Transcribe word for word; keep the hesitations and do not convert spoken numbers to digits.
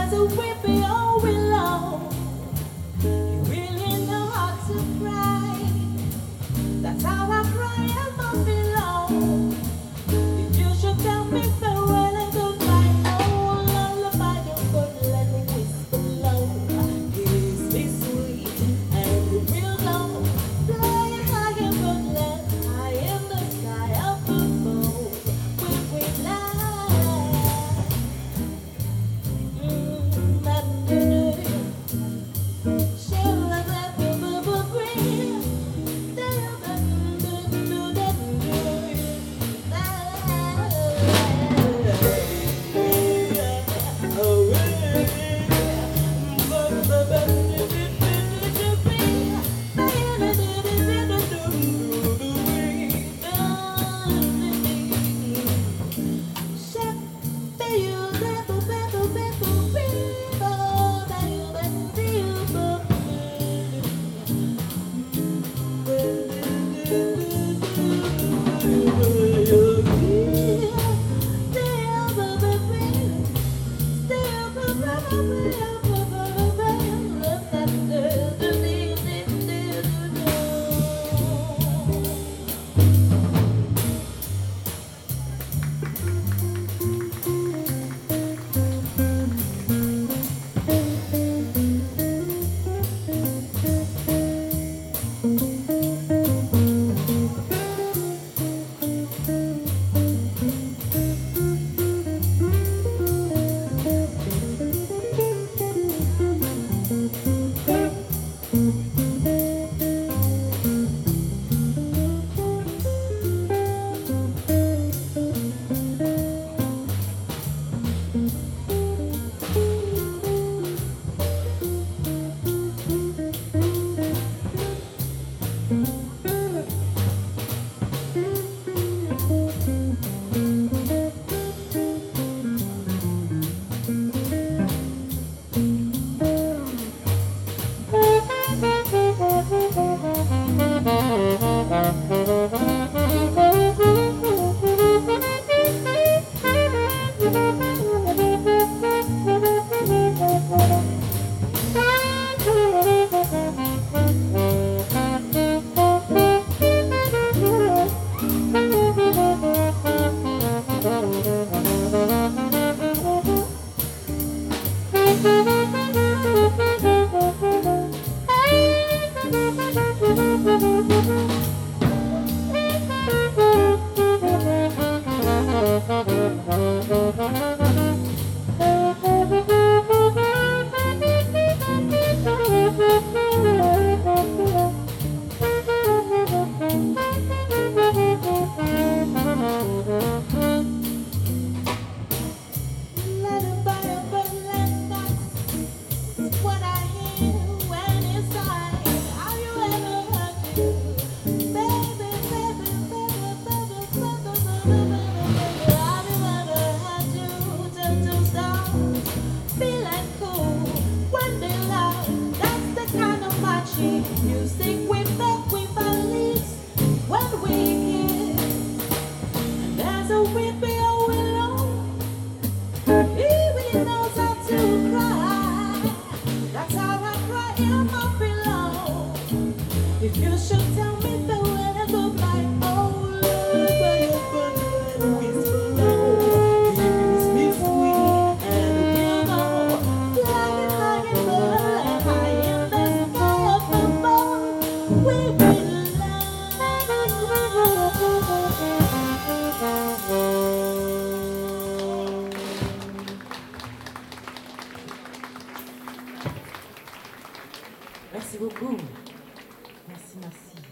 there's a weepy old willow. You really know how to cry. That's how I cry at my pillow. If you should tell me farewell and goodbye, oh, lullaby, don't go let me whisper low. Kiss me sweet and it will go. Flying high in woodland, high in the sky up above. With we light. Mm, that do do. She'll have that boo boo green. Music we make with our lips when we kiss, and there's a weepy old willow. He really knows how to cry. That's how I cry in my pillow. If you should tell me farewell and goodbye, oh, lullaby, open and whisper low. Kiss me sweet and we'll go flying high in the land, high in the sky up above. We will Merci beaucoup. Merci, merci.